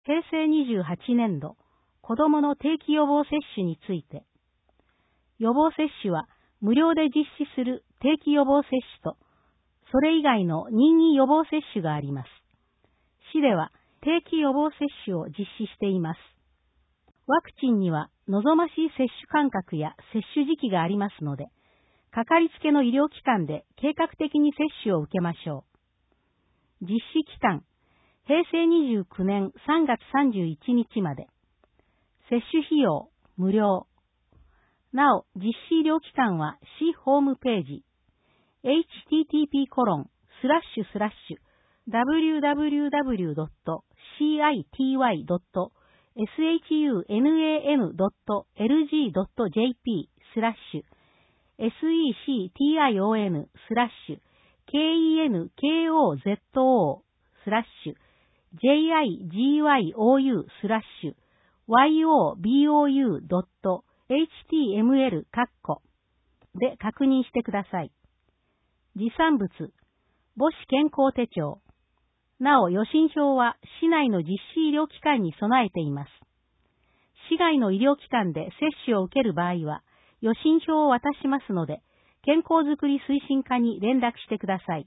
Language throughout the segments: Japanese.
平成28年度子どもの定期予防接種について、予防接種は無料で実施する定期予防接種と、それ以外の任意予防接種があります。市では定期予防接種を実施しています。ワクチンには望ましい接種間隔や接種時期がありますので、かかりつけの医療機関で計画的に接種を受けましょう。実施期間、平成29年3月31日まで。接種費用、無料。なお、実施医療機関は市ホームページ、http://www.citywin.rzjp/secyon/kengyoou.html で確認してください。持参物、母子健康手帳。なお、予診票は市内の実施医療機関に備えています。市外の医療機関で接種を受ける場合は、予診票を渡しますので、健康づくり推進課に連絡してください。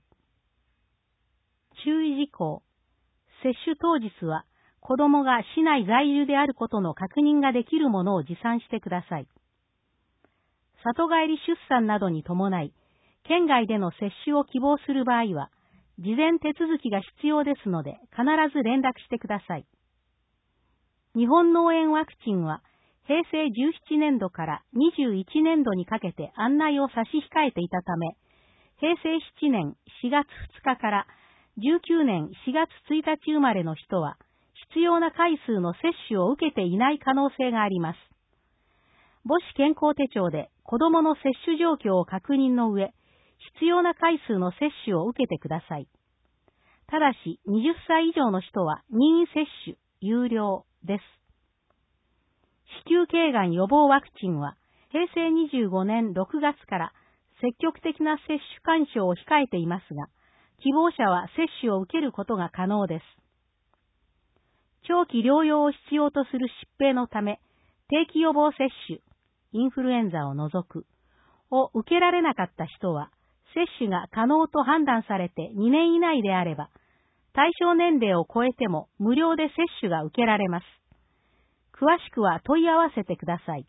注意事項。接種当日は、子どもが市内在住であることの確認ができるものを持参してください。里帰り出産などに伴い、県外での接種を希望する場合は、事前手続きが必要ですので、必ず連絡してください。日本脳炎ワクチンは、平成17年度から21年度にかけて案内を差し控えていたため、平成7年4月2日から19年4月1日生まれの人は、必要な回数の接種を受けていない可能性があります。母子健康手帳で子どもの接種状況を確認の上、必要な回数の接種を受けてください。ただし、20歳以上の人は任意接種、有料です。子宮頸がん予防ワクチンは、平成25年6月から積極的な接種勧奨を控えていますが、希望者は接種を受けることが可能です。長期療養を必要とする疾病のため、定期予防接種、インフルエンザを除く、を受けられなかった人は、接種が可能と判断されて2年以内であれば、対象年齢を超えても無料で接種が受けられます。詳しくは問い合わせてください。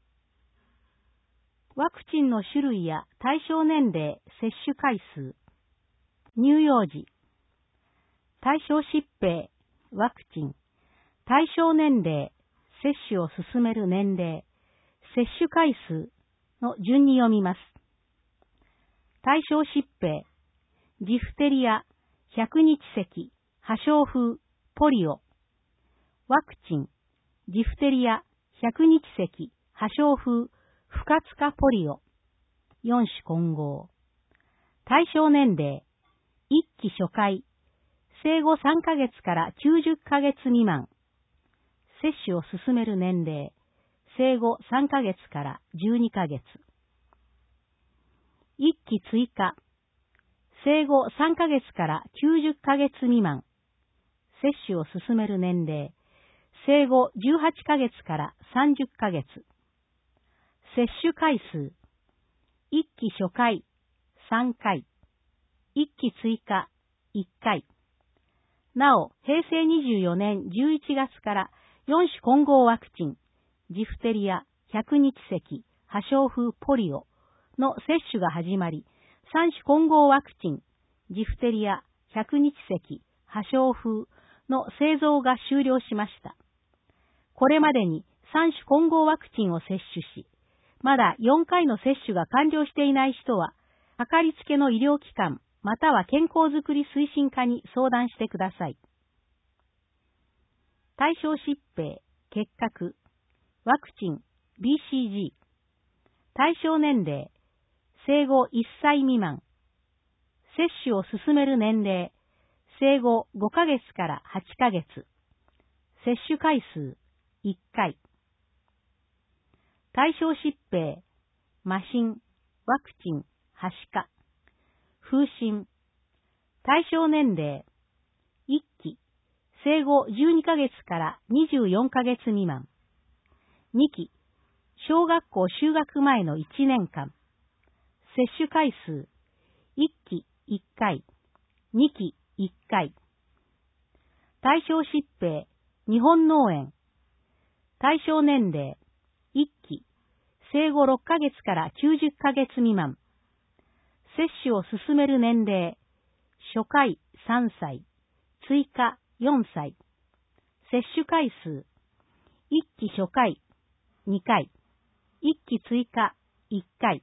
ワクチンの種類や対象年齢、接種回数、乳幼児、対象疾病、ワクチン、対象年齢、接種を進める年齢、接種回数の順に読みます。対象疾病、ジフテリア、百日咳、破傷風、ポリオ。ワクチン、ジフテリア、百日咳、破傷風、不活化ポリオ。4種混合。対象年齢、1期初回、生後3ヶ月から90ヶ月未満。接種を進める年齢、生後3ヶ月から12ヶ月。1期追加、生後3ヶ月から90ヶ月未満。接種を進める年齢、生後18ヶ月から30ヶ月。接種回数、1期初回、3回。1期追加、1回。なお、平成24年11月から4種混合ワクチン、ジフテリア、百日咳、破傷風ポリオの接種が始まり、3種混合ワクチン、ジフテリア、百日咳、破傷風の製造が終了しました。これまでに3種混合ワクチンを接種し、まだ4回の接種が完了していない人は、かかりつけの医療機関、または健康づくり推進課に相談してください。対象疾病、結核、ワクチン、BCG。対象年齢、生後1歳未満。接種を進める年齢、生後5ヶ月から8ヶ月。接種回数、1回。対象疾病、麻疹、ワクチン、はしか。風疹。対象年齢、1期、 生後12ヶ月から24ヶ月未満。2期、小学校就学前の1年間。接種回数、1期1回、2期1回。対象疾病、日本脳炎。対象年齢、1期、生後6ヶ月から90ヶ月未満。接種を進める年齢、初回3歳、追加4歳。接種回数、1期初回2回、1期追加1回。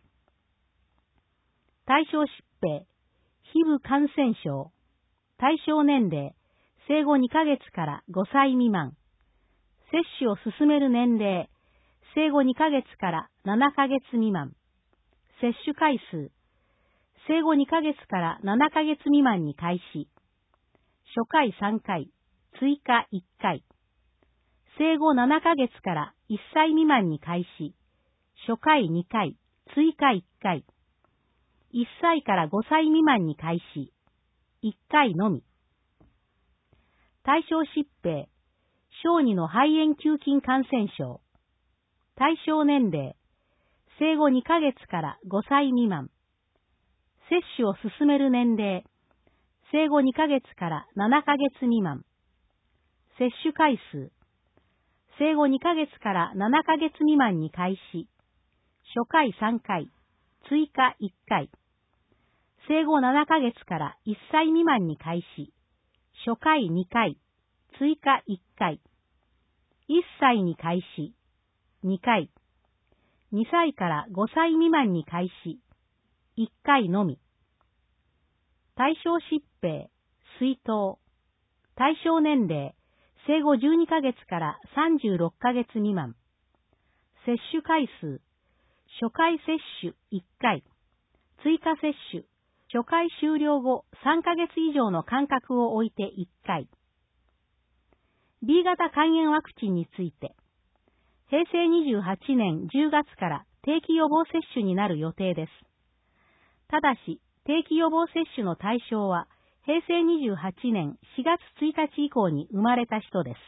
対象疾病、皮膚感染症。対象年齢、生後2ヶ月から5歳未満。接種を進める年齢、生後2ヶ月から7ヶ月未満。接種回数、生後2ヶ月から7ヶ月未満に開始。初回3回、追加1回。生後7ヶ月から1歳未満に開始。初回2回、追加1回。1歳から5歳未満に開始。1回のみ。対象疾病、小児の肺炎球菌感染症。対象年齢、生後2ヶ月から5歳未満。接種を進める年齢、生後2ヶ月から7ヶ月未満。接種回数、生後2ヶ月から7ヶ月未満に開始。初回3回、追加1回。生後7ヶ月から1歳未満に開始。初回2回、追加1回。1歳に開始。2回。2歳から5歳未満に開始。1回のみ。対象疾病、水痘。対象年齢、生後12ヶ月から36ヶ月未満。接種回数、初回接種1回。追加接種、初回終了後3ヶ月以上の間隔を置いて1回。B 型肝炎ワクチンについて、平成28年10月から定期予防接種になる予定です。ただし、定期予防接種の対象は、平成28年4月1日以降に生まれた人です。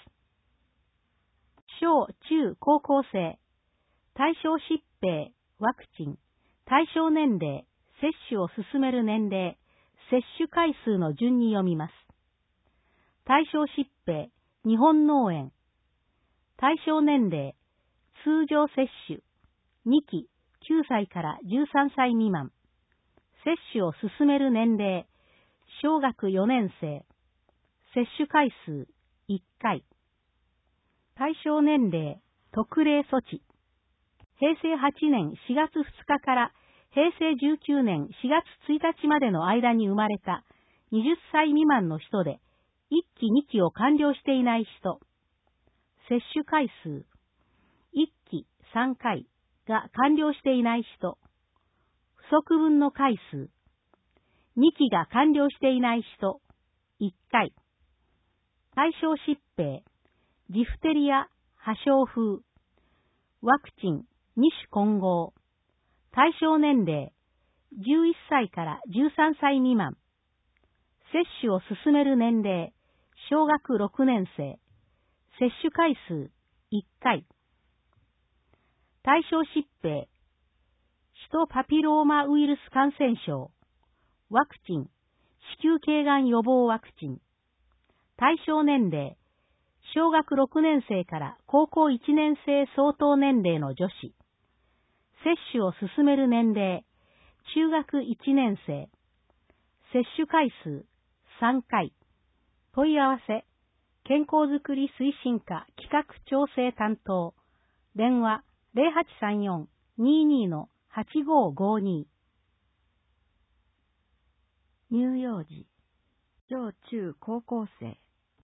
小中高校生、対象疾病、ワクチン、対象年齢、接種を進める年齢、接種回数の順に読みます。対象疾病、日本脳炎。対象年齢、通常接種、2期、9歳から13歳未満。接種を進める年齢、小学4年生。接種回数、1回。対象年齢、特例措置。平成8年4月2日から平成19年4月1日までの間に生まれた20歳未満の人で、1期2期を完了していない人。接種回数、1期3回が完了していない人。不足分の回数。2期が完了していない人。1回。対象疾病。ジフテリア、破傷風。ワクチン、2種混合。対象年齢。11歳から13歳未満。接種を進める年齢。小学6年生。接種回数、1回。対象疾病。ヒトパピローマウイルス感染症。ワクチン、子宮頸がん予防ワクチン。対象年齢、小学6年生から高校1年生相当年齢の女子。接種を進める年齢、中学1年生。接種回数、3回。問い合わせ、健康づくり推進課企画調整担当。電話、0834-22-8552。乳幼児、小中高校生。